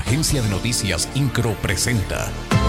Agencia de Noticias Incro presenta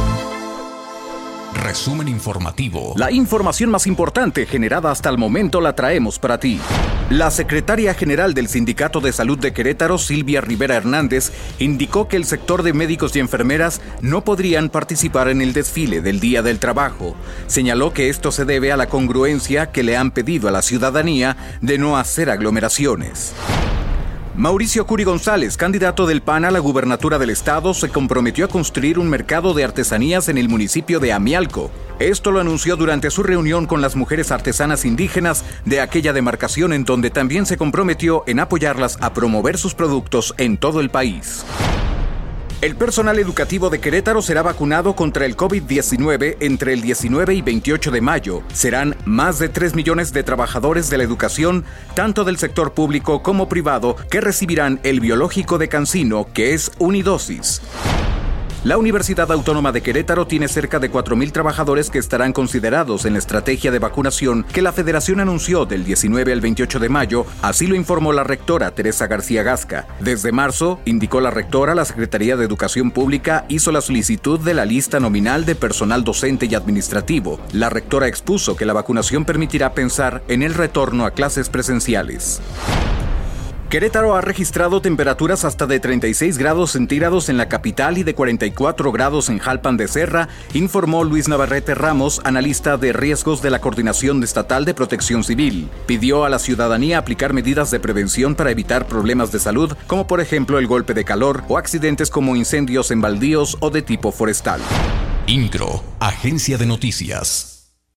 Resumen informativo. La información más importante generada hasta el momento la traemos para ti. La secretaria general del Sindicato de Salud de Querétaro, Silvia Rivera Hernández, indicó que el sector de médicos y enfermeras no podrían participar en el desfile del Día del Trabajo. Señaló que esto se debe a la congruencia que le han pedido a la ciudadanía de no hacer aglomeraciones. Mauricio Curi González, candidato del PAN a la gubernatura del estado, se comprometió a construir un mercado de artesanías en el municipio de Amialco. Esto lo anunció durante su reunión con las mujeres artesanas indígenas de aquella demarcación, en donde también se comprometió en apoyarlas a promover sus productos en todo el país. El personal educativo de Querétaro será vacunado contra el COVID-19 entre el 19 y 28 de mayo. Serán más de 3 millones de trabajadores de la educación, tanto del sector público como privado, que recibirán el biológico de Cancino, que es unidosis. La Universidad Autónoma de Querétaro tiene cerca de 4,000 trabajadores que estarán considerados en la estrategia de vacunación que la Federación anunció del 19 al 28 de mayo, así lo informó la rectora Teresa García Gasca. Desde marzo, indicó la rectora, la Secretaría de Educación Pública hizo la solicitud de la lista nominal de personal docente y administrativo. La rectora expuso que la vacunación permitirá pensar en el retorno a clases presenciales. Querétaro ha registrado temperaturas hasta de 36 grados centígrados en la capital y de 44 grados en Jalpan de Serra, informó Luis Navarrete Ramos, analista de riesgos de la Coordinación Estatal de Protección Civil. Pidió a la ciudadanía aplicar medidas de prevención para evitar problemas de salud, como por ejemplo el golpe de calor o accidentes como incendios en baldíos o de tipo forestal. Incro, Agencia de Noticias.